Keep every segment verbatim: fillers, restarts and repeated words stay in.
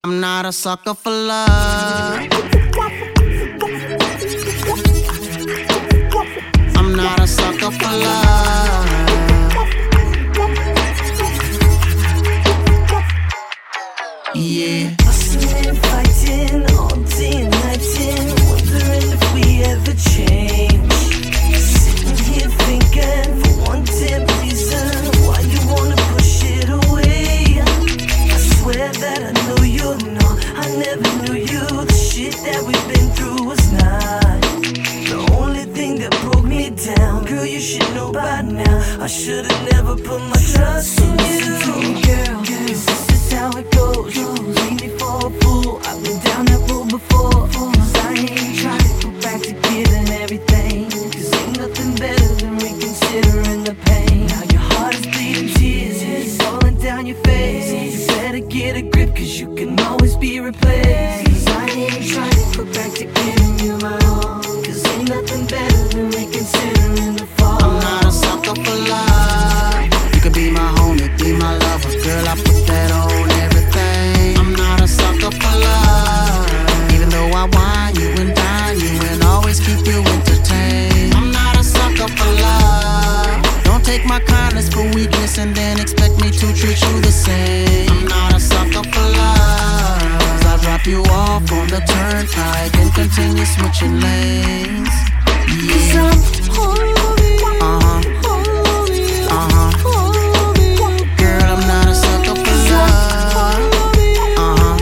I'm not a sucker for love. I'm not a sucker for love. Yeah. Hustling and fighting all day and nighting, wondering if we ever change. Sitting here thinking for one damn reason why you wanna push it away. I swear that I know you know I never knew you. The shit that we've been through was not the only thing that broke me down. Girl, you should know by now, I should've never put my trust in you. Girl, cause this is how it goes. Leave me for a fool, I've been down that road before. Cause I ain't trying to go back to getting everything, cause ain't nothing better than reconsidering the pain. Now your heart is bleeding, tears falling down your face. You better get a grip, cause you can always be replaced. Cause I ain't trying to go back to giving you my all, cause ain't nothing better than reconsidering the fall. I'm not a sucker for love. You could be my homie, be my lover. Girl, I put that on everything. I'm not a sucker for love. Even though I whine you and dine you and always keep you entertained. I'm not a sucker for love. Don't take my kindness for weakness and then expect me to treat you the same. I'm not a sucker for love. I'll drop you off on the turnpike and continue switching lanes. Yeah. Uh-huh. Uh-huh. Girl, I'm not a sucker for love. Uh-huh.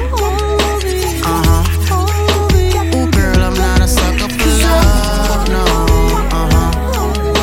Uh-huh. Ooh, girl, I'm not a sucker for love. No. Uh-huh.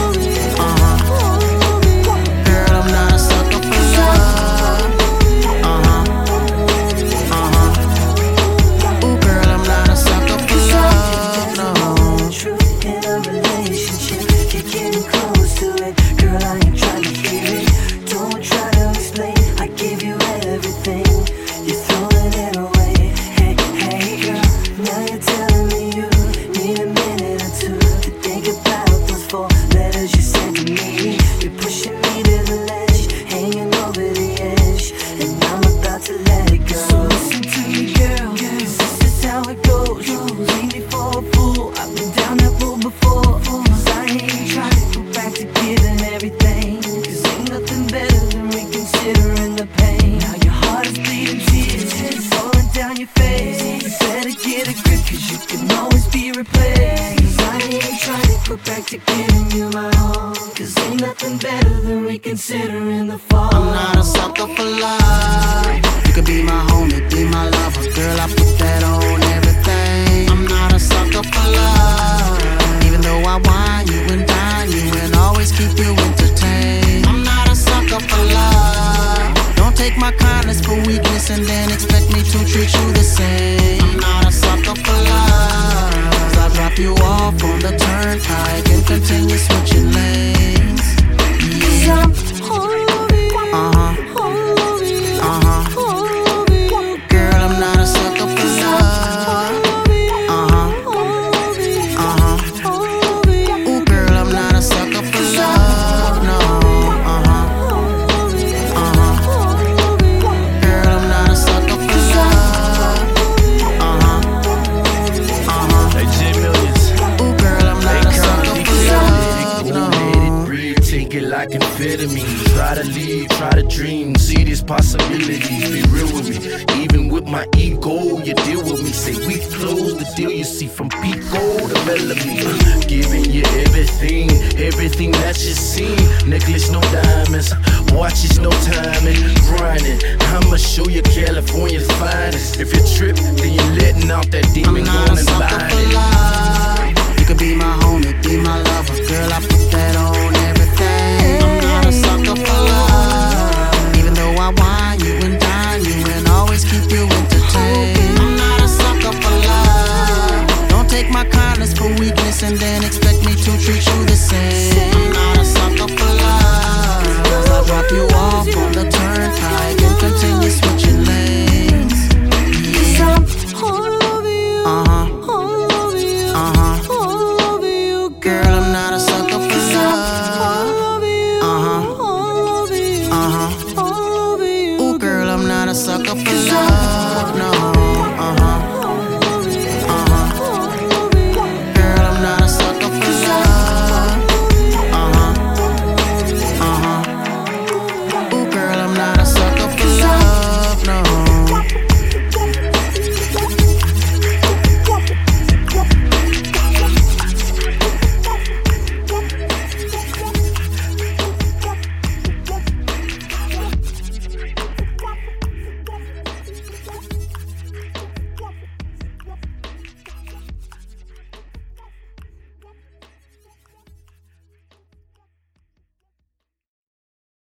Uh-huh. Girl, I'm not a sucker for love. Uh-huh. Uh-huh. Ooh, girl, I'm not a sucker for love. No. Truth in a relationship, you're getting close to it. Girl, I ain't trying to hear it. Don't try to explain, I give you everything, you're throwing it away. Hey, hey girl, now you're telling me you need a minute or two to think about those four letters you sent to me. You're pushing me to the ledge, hanging over the edge, and I'm about to let it go. So listen to me, girl, cause this is how it goes. Leave me for a fool, I've been down that road before. Cause I ain't trying to go back to getting everything, cause ain't nothing better than reconsidering the pain. Now your heart is bleeding, tears falling down your face. You better get a grip, cause you can always be replaced. Cause I ain't trying to go back to giving you my all, cause ain't nothing better than reconsidering the fall. I'm not a sucker for love. You could be my homie, be my lover. Girl, I put that on everything. I'm not a sucker for love. Even though I whine you and dine you and always keep you entertained. I'm not a sucker for love. Don't take my kindness for weakness and then expect me to treat you the same. I'm not a sucker for love. I'll drop you off on the turnpike and continue switching lanes. Yeah. Uh-huh. Uh-huh. Girl, I'm not a sucker for love. Uh-huh. Uh-huh. Ooh, girl, I'm not a sucker for love. No. Uh-huh. Uh-huh. Girl, I'm not a sucker for love. Uh-huh. Uh-huh. Hey, J Millions. Ooh, girl, I'm not a sucker for love. No. Let it breathe, take it like amphetamine. Try to leave, try to dream, see this possibility. Be real with me, even with my ego, you deal with me. Say we close the deal, you see from Pico to Bellamy. Uh, giving you everything, everything that you seen. Necklace, no diamonds, watches, no timing. Grinding, I'ma show you California's finest. If you trip, then you're letting out that demon, I'm not going a and sucker buying for it. love. You could be my homie, be my lover. Girl, I put that on everything. I'm not a sucker for love. Even though I whine you and dine you and always keep you entertained. I'm not a sucker for love. Don't take my kindness for weakness and then expect me to treat you the same. I'm not a sucker for love. I'll drop you off on the turnpike